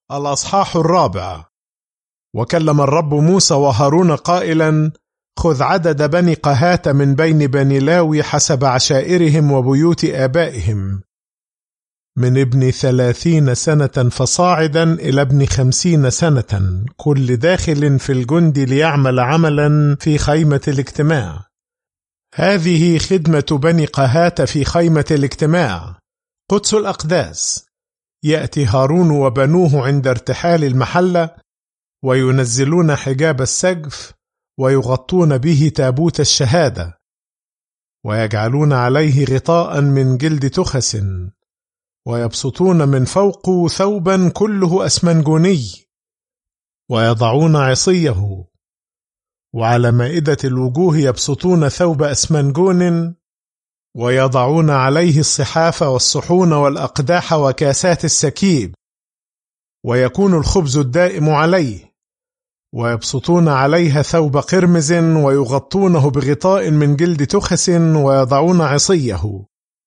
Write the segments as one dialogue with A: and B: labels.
A: الأصحاح 4. وكلم الرب موسى وهارون قائلا: خذ عدد بني قهات من بين بني لاوي حسب عشائرهم وبيوت آبائهم، من ابن 30 سنة فصاعدا إلى ابن 50 سنة، كل داخل في الجند ليعمل عملا في خيمة الاجتماع. هذه خدمة بني قهات في خيمة الاجتماع: قدس الأقداس. يأتي هارون وبنوه عند ارتحال المحلة، وينزلون حجاب السقف، ويغطون به تابوت الشهادة، ويجعلون عليه غطاء من جلد تخس، ويبسطون من فوق ثوبا كله أسمنجوني، ويضعون عصيه، وعلى مائدة الوجوه يبسطون ثوب أسمنجون، ويضعون عليه الصحاف والصحون والأقداح وكاسات السكيب، ويكون الخبز الدائم عليه، ويبسطون عليها ثوب قرمز، ويغطونه بغطاء من جلد تخس، ويضعون عصيه،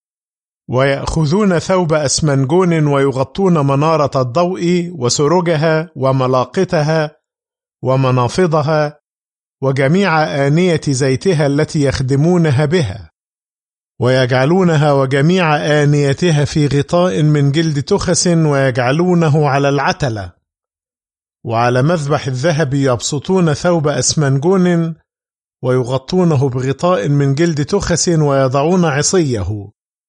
A: ويأخذون ثوب أسمنجون ويغطون منارة الضوء وسرجها وملاقتها ومنافضها وجميع آنية زيتها التي يخدمونها بها، ويجعلونها وجميع آنيتها في غطاء من جلد تخس، ويجعلونه على العتلة. وعلى مذبح الذهب يبسطون ثوب أسمنجون ويغطونه بغطاء من جلد تخس، ويضعون عصيه،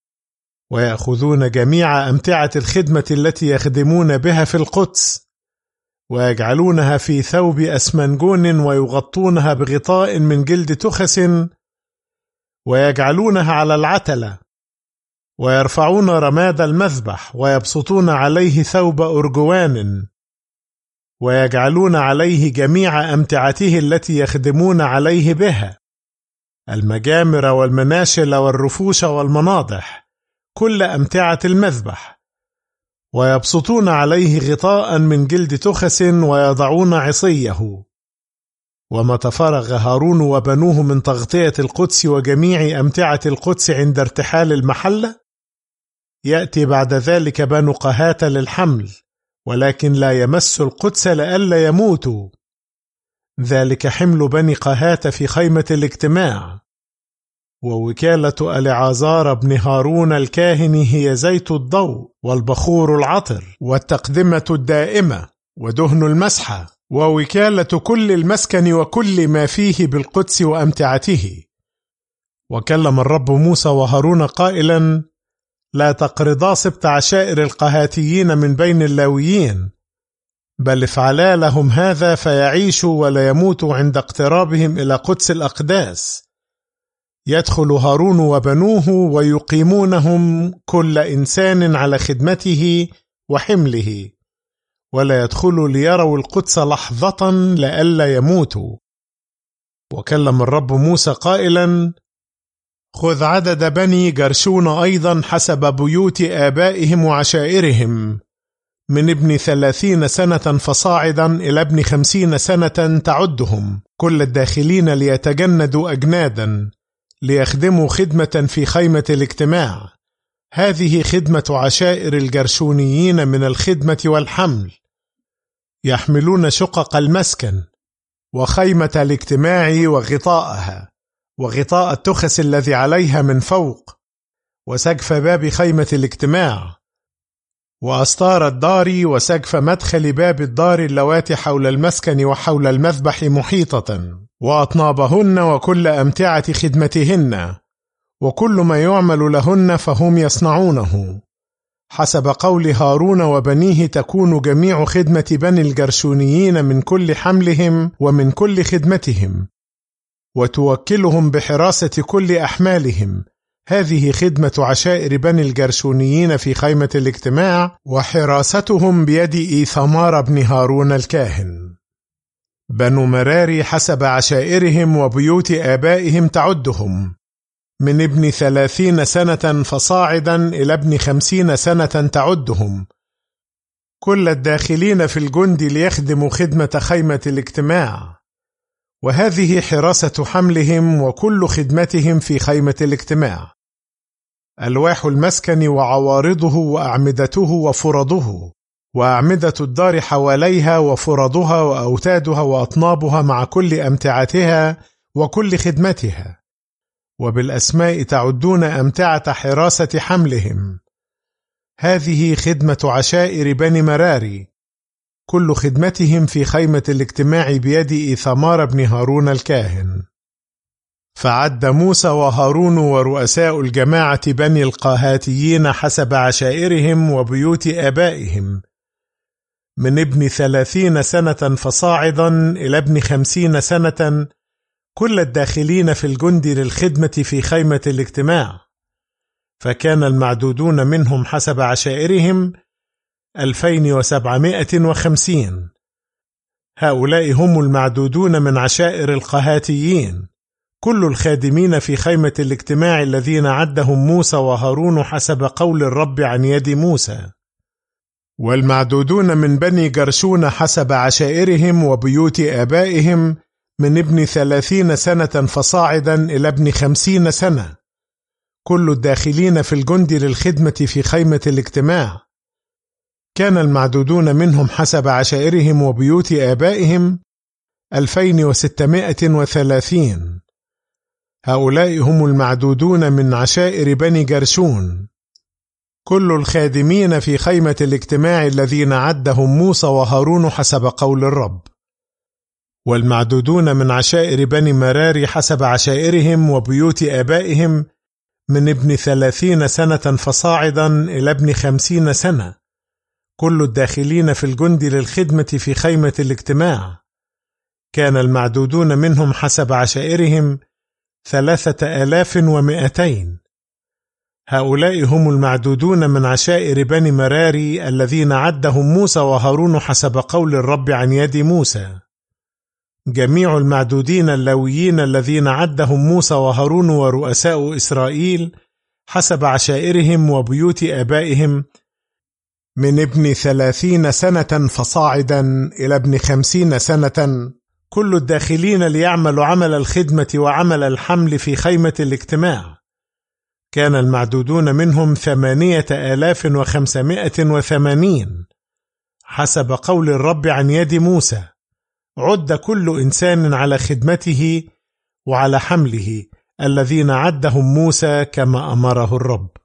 A: ويأخذون جميع أمتعة الخدمة التي يخدمون بها في القدس، ويجعلونها في ثوب أسمنجون ويغطونها بغطاء من جلد تخس، ويجعلونها على العتلة، ويرفعون رماد المذبح ويبسطون عليه ثوب أرجوان، ويجعلون عليه جميع أمتعته التي يخدمون عليه بها: المجامر والمناشل والرفوش والمناضح، كل أمتعة المذبح، ويبسطون عليه غطاء من جلد تخس، ويضعون عصيه. ومتى فرغ هارون وبنوه من تغطية القدس وجميع أمتعة القدس عند ارتحال المحلة، يأتي بعد ذلك بنو قهات للحمل، ولكن لا يمس القدس لئلا يموتوا. ذلك حمل بني قهات في خيمة الاجتماع. ووكالة العازار بن هارون الكاهن هي زيت الضوء والبخور العطر والتقدمة الدائمة ودهن المسحة، ووكالة كل المسكن وكل ما فيه بالقدس وأمتعته. وكلم الرب موسى وهارون قائلا: لا تقرضا سبط عشائر القهاتيين من بين اللاويين، بل افعلا لهم هذا فيعيشوا ولا يموتوا عند اقترابهم إلى قدس الأقداس. يدخل هارون وبنوه ويقيمونهم كل إنسان على خدمته وحمله، ولا يدخلوا ليروا القدس لحظة لئلا يموتوا. وكلم الرب موسى قائلا: خذ عدد بني جرشون أيضا حسب بيوت آبائهم وعشائرهم، من ابن 30 سنة فصاعدا إلى ابن 50 سنة تعدهم، كل الداخلين ليتجندوا أجنادا ليخدموا خدمة في خيمة الاجتماع. هذه خدمة عشائر الجرشونيين من الخدمة والحمل. يحملون شقق المسكن وخيمة الاجتماع وغطاءها، وغطاء التخس الذي عليها من فوق، وسقف باب خيمة الاجتماع، وأستار الدار، وسقف مدخل باب الدار اللواتي حول المسكن وحول المذبح محيطة، وأطنابهن وكل أمتعة خدمتهن، وكل ما يعمل لهن فهم يصنعونه. حسب قول هارون وبنيه تكون جميع خدمة بني الجرشونيين من كل حملهم ومن كل خدمتهم، وتوكلهم بحراسة كل أحمالهم. هذه خدمة عشائر بني الجرشونيين في خيمة الاجتماع، وحراستهم بيد إيثمار بن هارون الكاهن. بنو مراري حسب عشائرهم وبيوت آبائهم تعدهم، من ابن 30 سنة فصاعدا إلى ابن 50 سنة تعدهم، كل الداخلين في الجند ليخدموا خدمة خيمة الاجتماع. وهذه حراسة حملهم وكل خدمتهم في خيمة الاجتماع: ألواح المسكن وعوارضه وأعمدته وفرضه، وأعمدة الدار حواليها وفرضها وأوتادها وأطنابها مع كل أمتعتها وكل خدمتها، وبالأسماء تعدون أمتعة حراسة حملهم. هذه خدمة عشائر بني مراري، كل خدمتهم في خيمة الاجتماع بيد إيثمار بن هارون الكاهن. فعد موسى وهارون ورؤساء الجماعة بني القاهاتيين حسب عشائرهم وبيوت آبائهم، من ابن 30 سنة فصاعدا إلى ابن 50 سنة، كل الداخلين في الجند للخدمة في خيمة الاجتماع. فكان المعدودون منهم حسب عشائرهم 2750. هؤلاء هم المعدودون من عشائر القهاتيين، كل الخادمين في خيمة الاجتماع الذين عدهم موسى وهارون حسب قول الرب عن يد موسى. والمعدودون من بني جرشون حسب عشائرهم وبيوت آبائهم، من ابن 30 سنة فصاعدا إلى ابن 50 سنة، كل الداخلين في الجند للخدمة في خيمة الاجتماع. كان المعدودون منهم حسب عشائرهم وبيوت آبائهم 2630. هؤلاء هم المعدودون من عشائر بني جرشون، كل الخادمين في خيمة الاجتماع الذين عدهم موسى وهارون حسب قول الرب. والمعدودون من عشائر بني مراري حسب عشائرهم وبيوت آبائهم، من ابن 30 سنة فصاعدا إلى ابن 50 سنة، كل الداخلين في الجند للخدمة في خيمة الاجتماع. كان المعدودون منهم حسب عشائرهم 3200. هؤلاء هم المعدودون من عشائر بني مراري الذين عدهم موسى وهارون حسب قول الرب عن يد موسى. جميع المعدودين اللاويين الذين عدهم موسى وهارون ورؤساء إسرائيل حسب عشائرهم وبيوت آبائهم، من ابن 30 سنة فصاعدا إلى ابن 50 سنة، كل الداخلين ليعملوا عمل الخدمة وعمل الحمل في خيمة الاجتماع. كان المعدودون منهم 8580 حسب قول الرب عن يد موسى. عد كل إنسان على خدمته وعلى حمله الذين عدهم موسى كما أمره الرب.